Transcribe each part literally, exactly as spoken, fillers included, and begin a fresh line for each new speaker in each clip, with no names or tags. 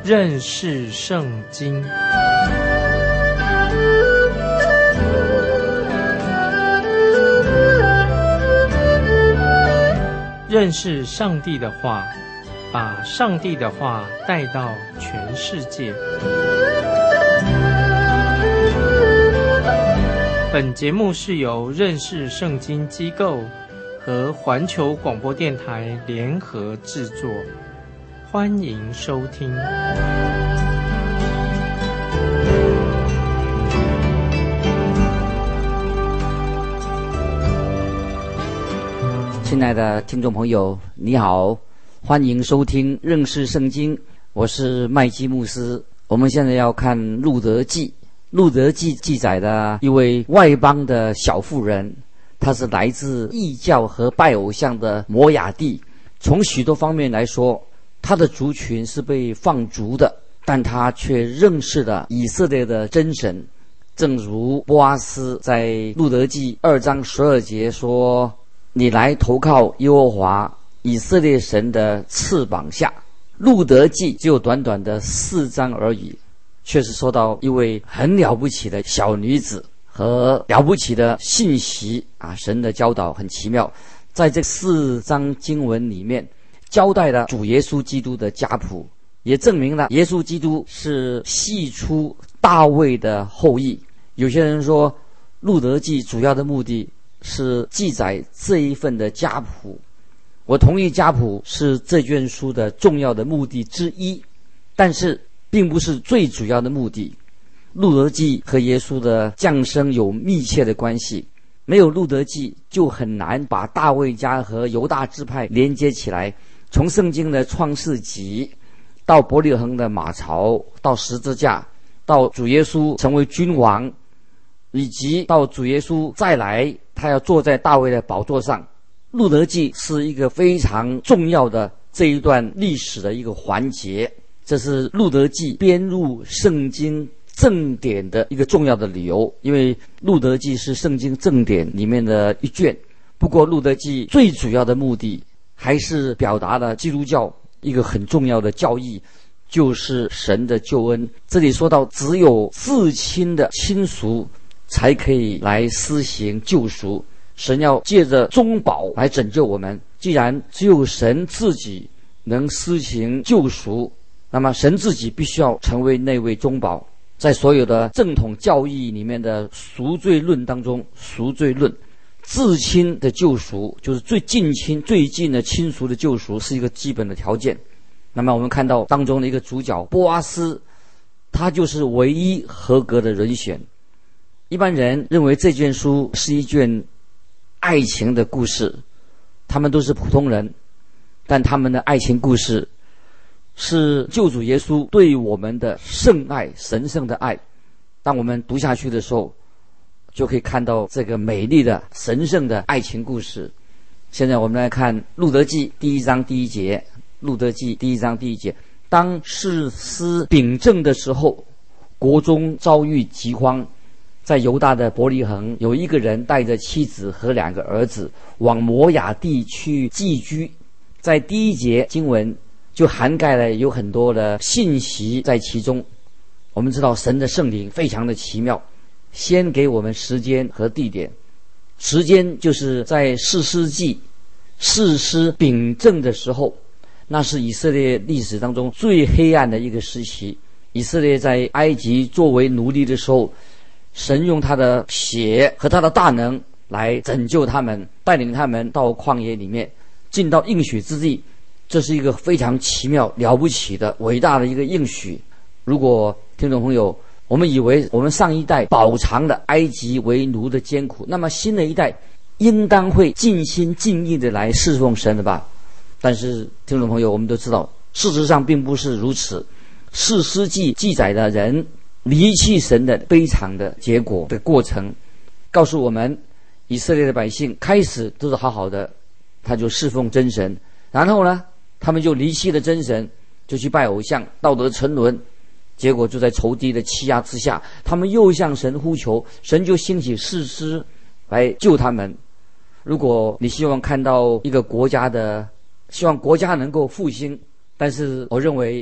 认识圣经。认识上帝的话，把上帝的话带到全世界。本节目是由认识圣经机构和环球广播电台联合制作，欢迎收听。
亲爱的听众朋友，你好，欢迎收听认识圣经，我是麦基牧师。我们现在要看路德记。路德记记载的一位外邦的小妇人，她是来自异教和拜偶像的摩亚地。从许多方面来说，她的族群是被放逐的，但她却认识了以色列的真神。正如波阿斯在路德记二章十二节说，你来投靠耶和华以色列神的翅膀下。路德记只有短短的四章而已，却是说到一位很了不起的小女子和了不起的信息啊！神的教导很奇妙，在这四章经文里面交代了主耶稣基督的家谱，也证明了耶稣基督是系出大卫的后裔。有些人说路德记主要的目的是记载这一份的家谱，我同意家谱是这卷书的重要的目的之一，但是并不是最主要的目的。路德记和耶稣的降生有密切的关系，没有路德记就很难把大卫家和犹大支派连接起来。从圣经的创世纪到伯利恒的马槽，到十字架，到主耶稣成为君王，以及到主耶稣再来，他要坐在大卫的宝座上，路德记是一个非常重要的这一段历史的一个环节。这是路德记编入圣经正典的一个重要的理由，因为路德记是圣经正典里面的一卷。不过路德记最主要的目的还是表达了基督教一个很重要的教义，就是神的救恩。这里说到只有至亲的亲属才可以来施行救赎，神要借着中保来拯救我们。既然只有神自己能施行救赎，那么神自己必须要成为那位中保。在所有的正统教义里面的赎罪论当中，赎罪论至亲的救赎，就是最近亲最近的亲属的救赎，是一个基本的条件。那么我们看到当中的一个主角波阿斯，他就是唯一合格的人选。一般人认为这卷书是一卷爱情的故事，他们都是普通人，但他们的爱情故事是救主耶稣对我们的圣爱，神圣的爱。当我们读下去的时候，就可以看到这个美丽的神圣的爱情故事。现在我们来看路德记第一章第一节。路德记第一章第一节，当士师秉政的时候，国中遭遇饥荒，在犹大的伯利恒，有一个人带着妻子和两个儿子往摩亚地去寄居。在第一节经文就涵盖了有很多的信息在其中。我们知道神的圣灵非常的奇妙，先给我们时间和地点。时间就是在士师记士师秉政的时候，那是以色列历史当中最黑暗的一个时期。以色列在埃及作为奴隶的时候，神用他的血和他的大能来拯救他们，带领他们到旷野里面，进到应许之地。这是一个非常奇妙了不起的伟大的一个应许。如果听众朋友，我们以为我们上一代饱尝了埃及为奴的艰苦，那么新的一代应当会尽心尽意的来侍奉神的吧。但是听众朋友，我们都知道事实上并不是如此。士师记记载的人离弃神的悲惨的结果的过程，告诉我们以色列的百姓开始都是好好的，他就侍奉真神，然后呢他们就离弃了真神，就去拜偶像，道德沉沦，结果就在仇敌的欺压之下，他们又向神呼求，神就兴起士师来救他们。如果你希望看到一个国家的希望国家能够复兴，但是我认为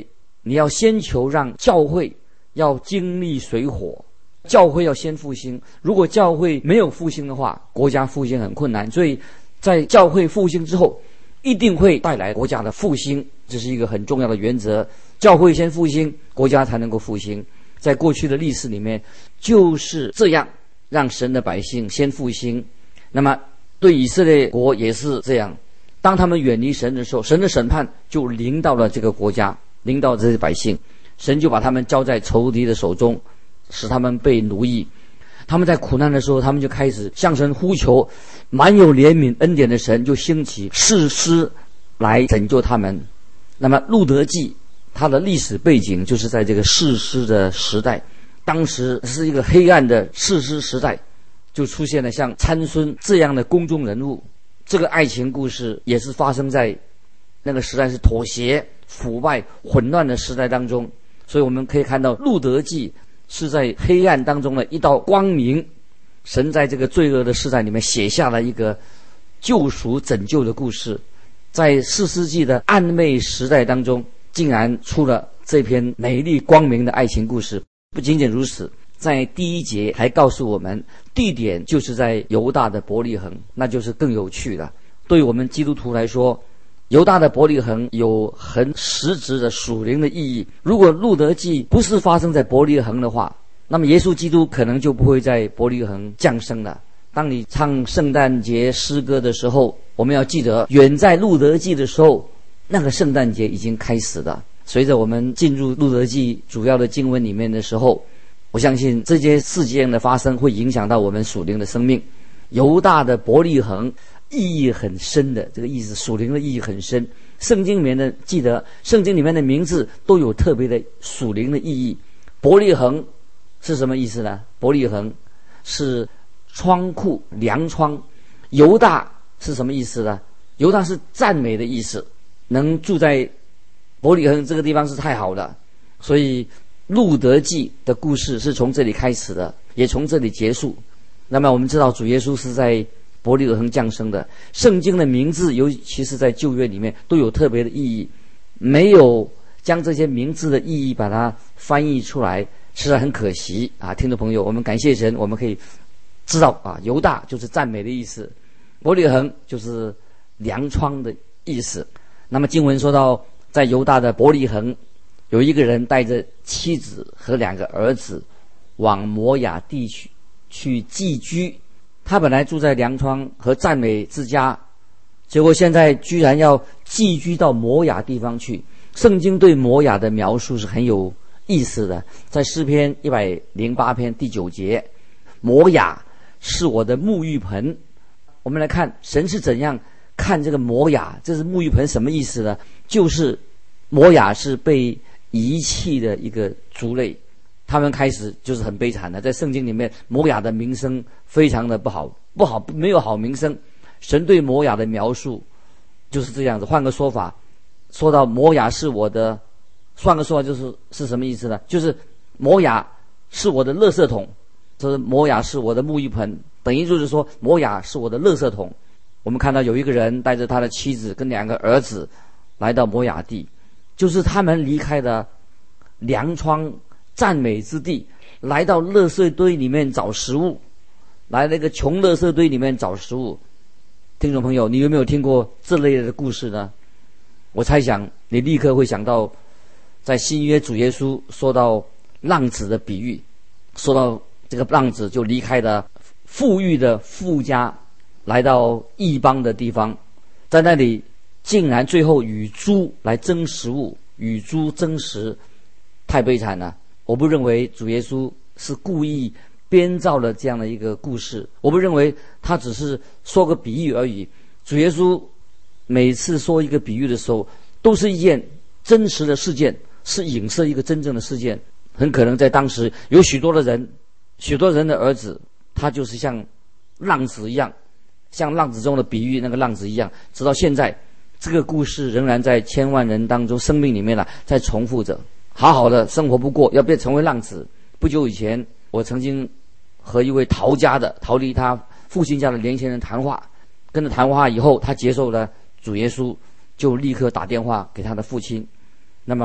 你要先求让教会要经历水火，教会要先复兴。如果教会没有复兴的话，国家复兴很困难。所以在教会复兴之后，一定会带来国家的复兴，这是一个很重要的原则。教会先复兴，国家才能够复兴。在过去的历史里面就是这样，让神的百姓先复兴。那么对以色列国也是这样，当他们远离神的时候，神的审判就临到了这个国家，临到这些百姓，神就把他们交在仇敌的手中，使他们被奴役。他们在苦难的时候，他们就开始向神呼求，满有怜悯恩典的神就兴起士师来拯救他们。那么路德记它的历史背景就是在这个士师的时代，当时是一个黑暗的士师时代，就出现了像参孙这样的公众人物。这个爱情故事也是发生在那个时代，是妥协、腐败、混乱的时代当中。所以我们可以看到路德记是在黑暗当中的一道光明，神在这个罪恶的时代里面写下了一个救赎拯救的故事。在士师记的暗昧时代当中，竟然出了这篇美丽光明的爱情故事。不仅仅如此，在第一节还告诉我们地点就是在犹大的伯利恒，那就是更有趣了。对于我们基督徒来说，犹大的伯利恒有很实质的属灵的意义。如果路德记不是发生在伯利恒的话，那么耶稣基督可能就不会在伯利恒降生了。当你唱圣诞节诗歌的时候，我们要记得远在路德记的时候，那个圣诞节已经开始了。随着我们进入路德记主要的经文里面的时候，我相信这些事件的发生会影响到我们属灵的生命。犹大的伯利恒意义很深的，这个意思属灵的意义很深。圣经里面的记得圣经里面的名字都有特别的属灵的意义。伯利恒是什么意思呢？伯利恒是仓库、粮仓。犹大是什么意思呢？犹大是赞美的意思，能住在伯利恒这个地方是太好了。所以路德记的故事是从这里开始的，也从这里结束。那么我们知道主耶稣是在伯利恒降生的，圣经的名字尤其是在旧约里面都有特别的意义，没有将这些名字的意义把它翻译出来，实在很可惜啊！听众朋友，我们感谢神，我们可以知道啊，犹大就是赞美的意思，伯利恒就是粮仓的意思。那么经文说到，在犹大的伯利恒，有一个人带着妻子和两个儿子往摩亚地区去寄居。他本来住在粮仓和赞美之家，结果现在居然要寄居到摩亚地方去。圣经对摩亚的描述是很有意思的，在诗篇一百零八篇第九节，摩亚是我的沐浴盆。我们来看神是怎样看这个摩亚，这是沐浴盆什么意思呢？就是摩亚是被遗弃的一个族类，他们开始就是很悲惨的。在圣经里面，摩亚的名声非常的不好，不好没有好名声。神对摩亚的描述就是这样子。换个说法，说到摩亚是我的，换个说法就是是什么意思呢？就是摩亚是我的垃圾桶，就是摩亚是我的沐浴盆，等于就是说摩亚是我的垃圾桶。我们看到有一个人带着他的妻子跟两个儿子来到摩亚地，就是他们离开了粮仓赞美之地，来到垃圾堆里面找食物，来那个穷垃圾堆里面找食物。听众朋友，你有没有听过这类的故事呢？我猜想你立刻会想到，在新约主耶稣说到浪子的比喻，说到这个浪子就离开了富裕的富家，来到异邦的地方，在那里竟然最后与猪来争食物，与猪争食，太悲惨了。我不认为主耶稣是故意编造了这样的一个故事，我不认为他只是说个比喻而已。主耶稣每次说一个比喻的时候，都是一件真实的事件，是影射一个真正的事件。很可能在当时有许多的人，许多人的儿子，他就是像浪子一样，像浪子中的比喻那个浪子一样，直到现在这个故事仍然在千万人当中生命里面了，在重复着。好好的生活不过，要变成为浪子。不久以前，我曾经和一位逃家的、逃离他父亲家的年轻人谈话，跟他谈话以后，他接受了主耶稣，就立刻打电话给他的父亲。那么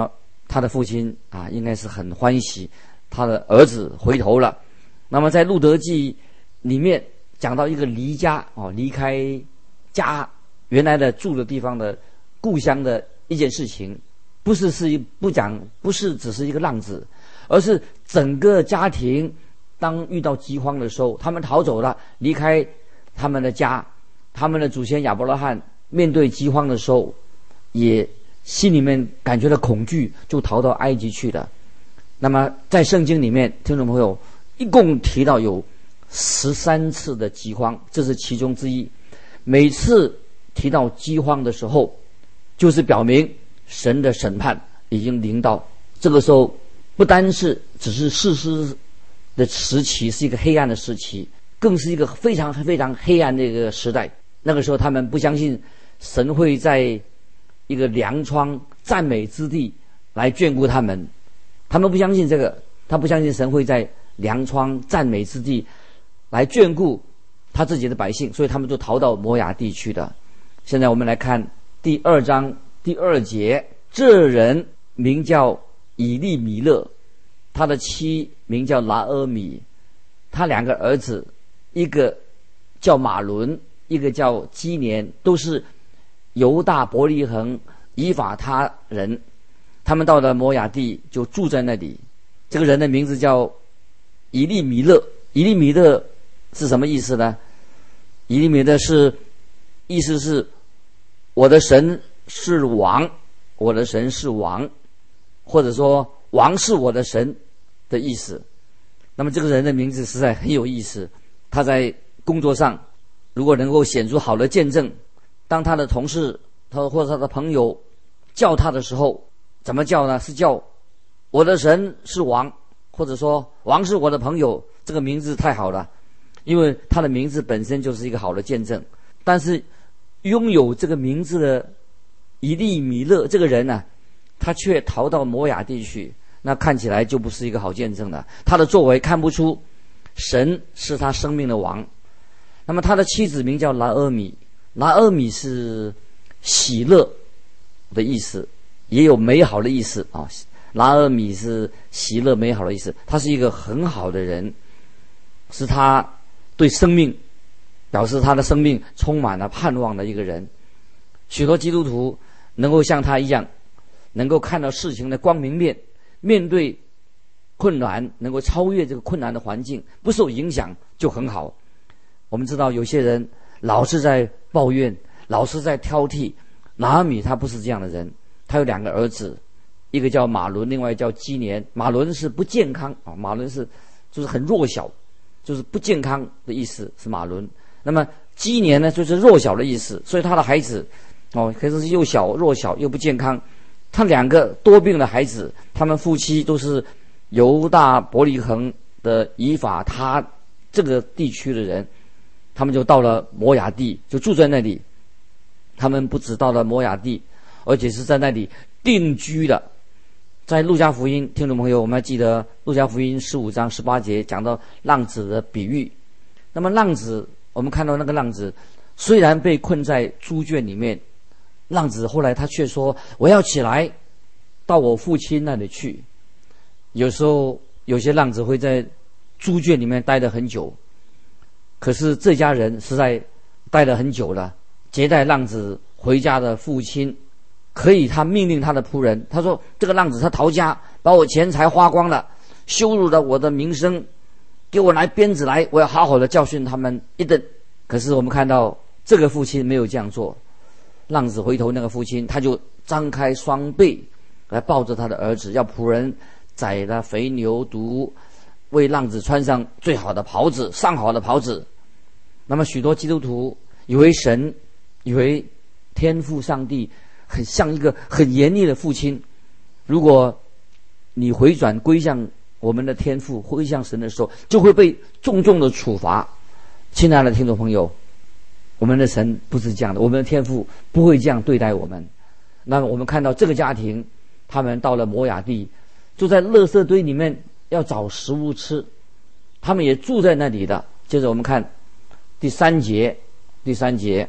他的父亲啊，应该是很欢喜他的儿子回头了。那么在路德记里面讲到一个离家哦，离开家原来的住的地方的故乡的一件事情，不是是不讲，不是只是一个浪子，而是整个家庭当遇到饥荒的时候，他们逃走了，离开他们的家，他们的祖先亚伯拉罕面对饥荒的时候，也心里面感觉到恐惧，就逃到埃及去了。那么在圣经里面，听众朋友一共提到有十三次的饥荒，这是其中之一。每次提到饥荒的时候，就是表明神的审判已经临到。这个时候不单是只是士师的时期，是一个黑暗的时期，更是一个非常非常黑暗的一个时代。那个时候他们不相信神会在一个粮仓赞美之地来眷顾他们，他们不相信这个，他不相信神会在粮仓赞美之地来眷顾他自己的百姓，所以他们就逃到摩亚地区的。现在我们来看第二章第二节，这人名叫以利米勒，他的妻名叫拿俄米，他两个儿子，一个叫马伦，一个叫基年，都是犹大伯利恒以法他人。他们到了摩亚地就住在那里。这个人的名字叫以利米勒。以利米勒是什么意思呢？以利米勒是意思是我的神是王，我的神是王，或者说王是我的神的意思。那么这个人的名字实在很有意思，他在工作上如果能够显出好的见证，当他的同事他或者他的朋友叫他的时候，怎么叫呢？是叫我的神是王，或者说王是我的朋友。这个名字太好了，因为他的名字本身就是一个好的见证。但是拥有这个名字的以利米勒这个人呢、啊，他却逃到摩亚地区，那看起来就不是一个好见证了。他的作为看不出神是他生命的王。那么他的妻子名叫拿俄米，拿俄米是喜乐的意思，也有美好的意思啊。拿俄米是喜乐美好的意思，他是一个很好的人，是他对生命表示他的生命充满了盼望的一个人。许多基督徒能够像他一样，能够看到事情的光明面，面对困难能够超越这个困难的环境，不受影响就很好。我们知道有些人老是在抱怨，老是在挑剔，拿俄米他不是这样的人。他有两个儿子，一个叫马伦，另外叫基年。马伦是不健康啊，马伦是就是很弱小，就是不健康的意思是马伦。那么基年呢，就是弱小的意思，所以他的孩子哦，可是又小弱小又不健康。他两个多病的孩子，他们夫妻都是犹大伯利恒的以法他这个地区的人，他们就到了摩亚地，就住在那里。他们不只到了摩亚地，而且是在那里定居了。在路加福音，听众朋友，我们还记得路加福音十五章十八节讲到浪子的比喻。那么浪子，我们看到那个浪子虽然被困在猪圈里面，浪子后来他却说我要起来到我父亲那里去。有时候有些浪子会在猪圈里面待得很久，可是这家人实在待得很久了，接待浪子回家的父亲可以他命令他的仆人，他说这个浪子他逃家，把我钱财花光了，羞辱了我的名声，给我来鞭子来，我要好好的教训他们一顿。可是我们看到这个父亲没有这样做。浪子回头那个父亲他就张开双臂来抱着他的儿子，要仆人宰了肥牛犊，为浪子穿上最好的袍子，上好的袍子。那么许多基督徒以为神以为天父上帝很像一个很严厉的父亲，如果你回转归向我们的天父，归向神的时候，就会被重重的处罚。亲爱的听众朋友，我们的神不是这样的，我们的天父不会这样对待我们。那么我们看到这个家庭，他们到了摩亚地，就在垃圾堆里面要找食物吃，他们也住在那里的。接着我们看第三节，第三节，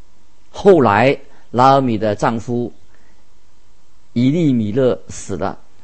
后来拉俄米的丈夫以利米勒死了，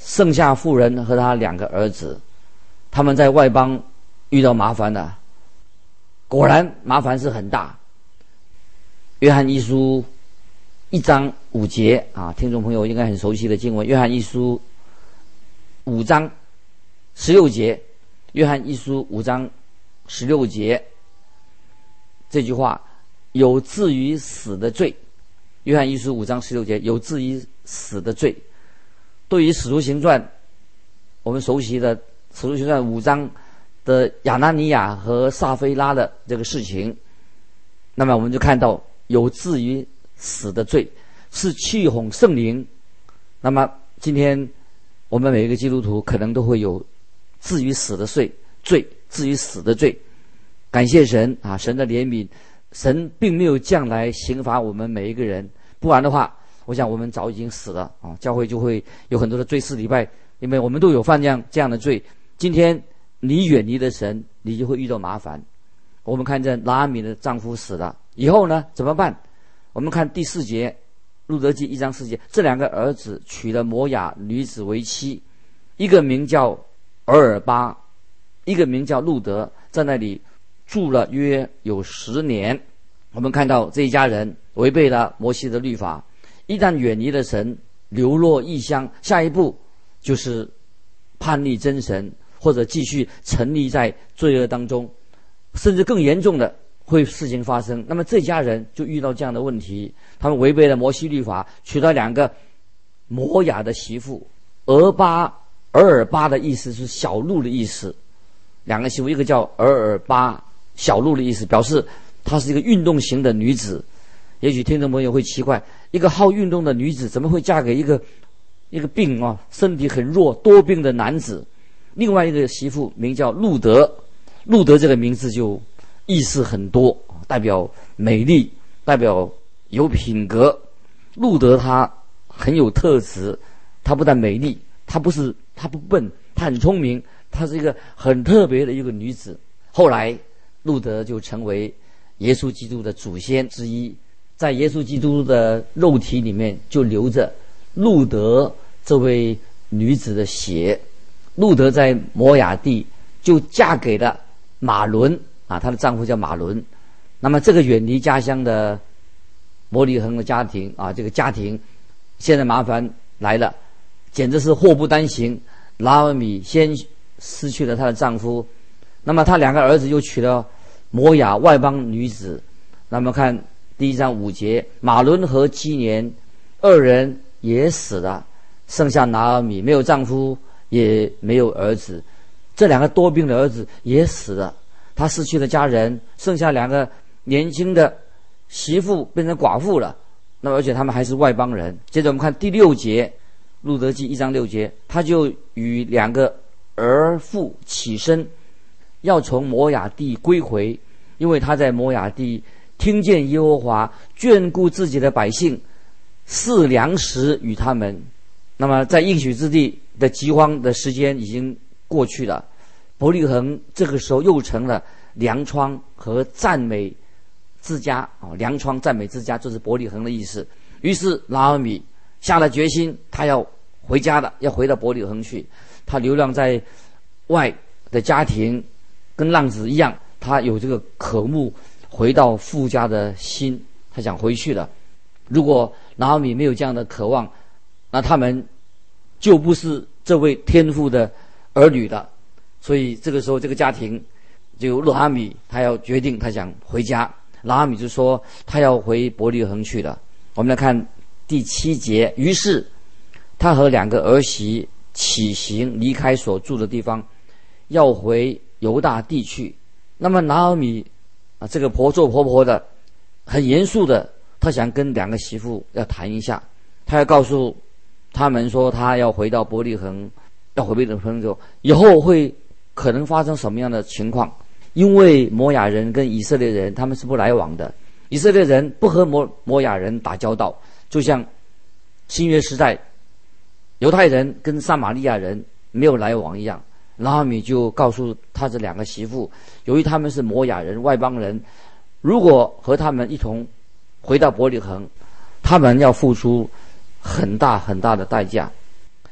剩下妇人和他两个儿子，他们在外邦遇到麻烦了，果然麻烦是很大。约翰一书一章五节啊，听众朋友应该很熟悉的经文。约翰一书五章十六节，约翰一书五章十六节，这句话有至于死的罪。约翰一书五章十六节，有至于死的罪。对于使徒行传，我们熟悉的使徒行传五章的亚拿尼亚和撒非拉的这个事情，那么我们就看到有至于死的罪，是欺哄圣灵。那么今天我们每一个基督徒可能都会有至于死的罪，罪至于死的罪。感谢神啊，神的怜悯，神并没有降来刑罚我们每一个人，不然的话，我想我们早已经死了啊！教会就会有很多的追思礼拜，因为我们都有犯这样这样的罪。今天你远离了神，你就会遇到麻烦。我们看见拿俄米的丈夫死了以后呢，怎么办？我们看第四节，路得记一章四节，这两个儿子娶了摩亚女子为妻，一个名叫俄尔巴，一个名叫路德，在那里住了约有十年。我们看到这一家人违背了摩西的律法，一旦远离了神，流落异乡，下一步就是叛逆真神，或者继续沉溺在罪恶当中，甚至更严重的会事情发生。那么这家人就遇到这样的问题，他们违背了摩西律法，娶了两个摩亚的媳妇。俄巴俄尔巴的意思是小路的意思，两个媳妇，一个叫俄尔巴，小路的意思，表示她是一个运动型的女子。也许听众朋友会奇怪，一个好运动的女子怎么会嫁给一个一个病啊，身体很弱多病的男子？另外一个媳妇名叫路德，路德这个名字就意思很多，代表美丽，代表有品格。路德她很有特质，她不但美丽，她不是她不笨，她很聪明，她是一个很特别的一个女子。后来路德就成为耶稣基督的祖先之一，在耶稣基督的肉体里面就流着路德这位女子的血。路德在摩亚地就嫁给了马伦啊，她的丈夫叫马伦。那么这个远离家乡的伯利恒的家庭啊，这个家庭现在麻烦来了，简直是祸不单行。拿俄米先失去了她的丈夫，那么她两个儿子又娶了摩亚外邦女子。那么看第一章五节，马伦和基年二人也死了，剩下拿俄米没有丈夫也没有儿子，这两个多病的儿子也死了，他失去了家人，剩下两个年轻的媳妇变成寡妇了，那么而且他们还是外邦人。接着我们看第六节，路得记一章六节，他就与两个儿妇起身，要从摩亚地归回，因为他在摩亚地听见耶和华眷顾自己的百姓，赐粮食与他们。那么在应许之地的饥荒的时间已经过去了，伯利恒这个时候又成了粮仓和赞美之家啊，粮仓赞美之家就是伯利恒的意思。于是拿俄米下了决心，他要回家了，要回到伯利恒去。他流浪在外的家庭跟浪子一样，他有这个渴慕回到父家的心，他想回去了。如果拿俄米没有这样的渴望，那他们就不是这位天父的儿女了。所以这个时候这个家庭就拿俄米他要决定他想回家，拿俄米就说他要回伯利恒去了。我们来看第七节，于是他和两个儿媳起行离开所住的地方，要回犹大地去。那么拿俄米啊，这个婆做婆婆的很严肃的，他想跟两个媳妇要谈一下，他要告诉他们说他要回到伯利恒，要回伯利恒之后以后会可能发生什么样的情况。因为摩亚人跟以色列人他们是不来往的，以色列人不和摩摩亚人打交道，就像新约时代犹太人跟撒玛利亚人没有来往一样。拿俄米就告诉他这两个媳妇，由于他们是摩亚人外邦人，如果和他们一同回到伯利恒，他们要付出很大很大的代价。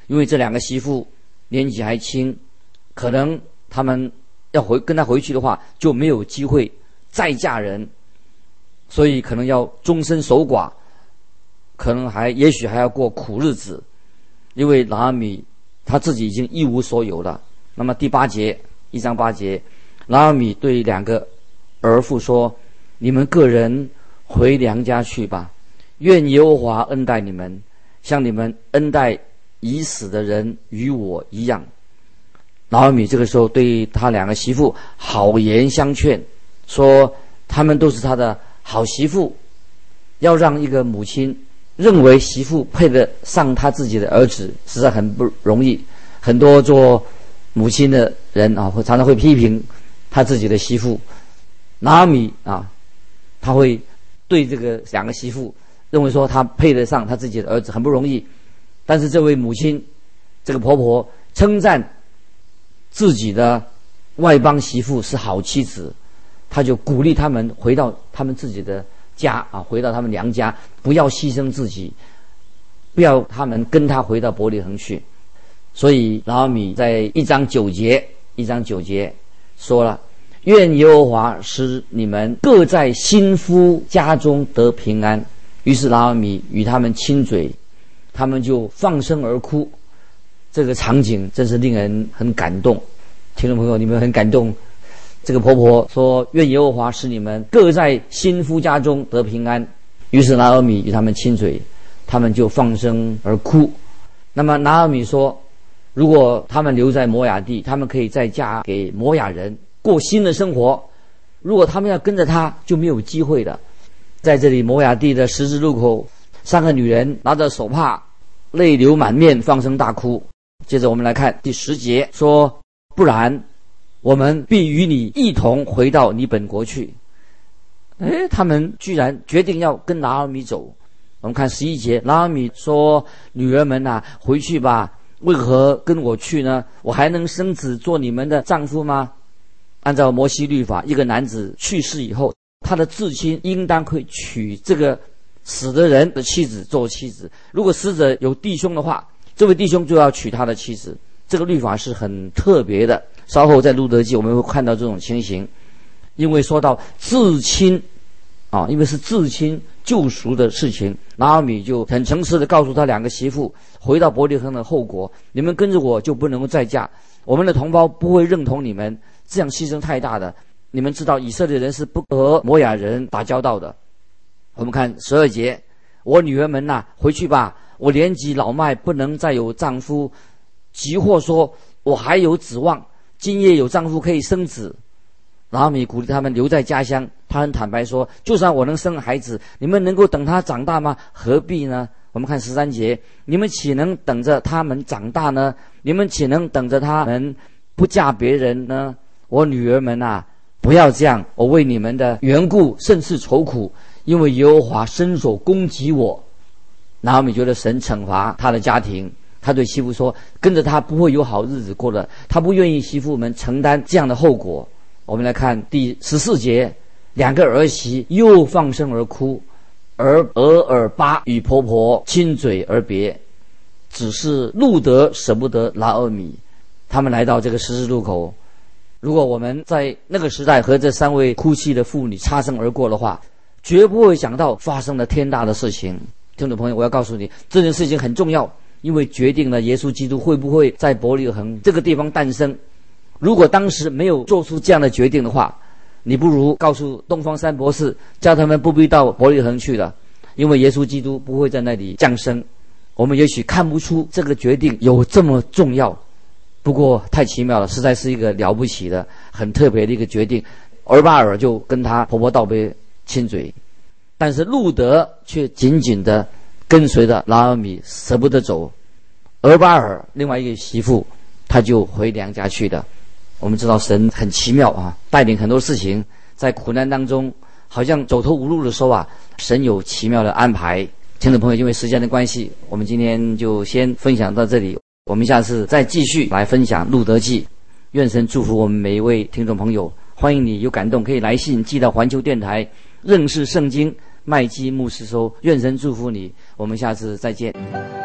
因为这两个媳妇年纪还轻，可能他们要回跟他回去的话，就没有机会再嫁人，所以可能要终身守寡，可能还也许还要过苦日子，因为拿俄米他自己已经一无所有了。那么第八节，一章八节，拿俄米对两个儿妇说：你们个人回娘家去吧，愿耶和华恩待你们，像你们恩待已死的人与我一样。拿俄米这个时候对他两个媳妇好言相劝，说他们都是他的好媳妇，要让一个母亲认为媳妇配得上他自己的儿子，实在很不容易。很多做母亲的人啊，会常常会批评他自己的媳妇。拿俄米啊，他会对这个两个媳妇认为说他配得上他自己的儿子，很不容易。但是这位母亲，这个婆婆称赞自己的外邦媳妇是好妻子，他就鼓励他们回到他们自己的家啊，回到他们娘家，不要牺牲自己，不要他们跟他回到伯利恒去。所以拿俄米在一章九节，一章九节说了：愿耶和华使你们各在新夫家中得平安。于是拿俄米与他们亲嘴，他们就放声而哭。这个场景真是令人很感动。听众朋友，你们很感动？这个婆婆说：愿耶和华使你们各在新夫家中得平安。于是拿俄米与他们亲嘴，他们就放声而哭。那么拿俄米说，如果他们留在摩亚地，他们可以再嫁给摩亚人，过新的生活。如果他们要跟着他，就没有机会的。在这里摩亚地的十字路口，三个女人拿着手帕，泪流满面，放声大哭。接着我们来看第十节，说：不然我们必与你一同回到你本国去。诶，他们居然决定要跟拿俄米走。我们看十一节，拿俄米说：女儿们啊，回去吧，为何跟我去呢？我还能生子做你们的丈夫吗？按照摩西律法，一个男子去世以后，他的至亲应当会娶这个死的人的妻子做妻子。如果死者有弟兄的话，这位弟兄就要娶他的妻子。这个律法是很特别的，稍后在路德记我们会看到这种情形。因为说到至亲啊，因为是至亲救赎的事情，拿俄米就很诚实的告诉他两个媳妇，回到伯利恒的后国，你们跟着我就不能够再嫁，我们的同胞不会认同你们，这样牺牲太大的。你们知道以色列人是不和摩亚人打交道的。我们看十二节，我女儿们呐、啊，回去吧，我年纪老迈，不能再有丈夫，即或说我还有指望，今夜有丈夫可以生子。拿俄米鼓励他们留在家乡，他很坦白说，就算我能生孩子，你们能够等他长大吗？何必呢？我们看十三节，你们岂能等着他们长大呢？你们岂能等着他们不嫁别人呢？我女儿们啊，不要这样，我为你们的缘故甚是愁苦，因为耶和华伸手攻击我。拿俄米觉得神惩罚他的家庭，他对媳妇说，跟着他不会有好日子过的，他不愿意媳妇们承担这样的后果。我们来看第十四节，两个儿媳又放声而哭，而俄尔巴与婆婆亲嘴而别，只是路德舍不得拿俄米。他们来到这个十字路口，如果我们在那个时代和这三位哭泣的妇女擦身而过的话，绝不会想到发生了天大的事情。听众朋友，我要告诉你，这件事情很重要，因为决定了耶稣基督会不会在伯利恒这个地方诞生。如果当时没有做出这样的决定的话，你不如告诉东方三博士，叫他们不必到伯利恒去了，因为耶稣基督不会在那里降生。我们也许看不出这个决定有这么重要，不过太奇妙了，实在是一个了不起的很特别的一个决定。俄巴尔就跟他婆婆道别亲嘴，但是路德却紧紧的跟随着拿俄米，舍不得走。俄巴尔另外一个媳妇，她就回娘家去的。我们知道神很奇妙啊，带领很多事情，在苦难当中好像走投无路的时候啊，神有奇妙的安排。听众朋友，因为时间的关系，我们今天就先分享到这里，我们下次再继续来分享路德记。愿神祝福我们每一位听众朋友，欢迎你有感动可以来信寄到环球电台认识圣经麦基牧师收。愿神祝福你，我们下次再见。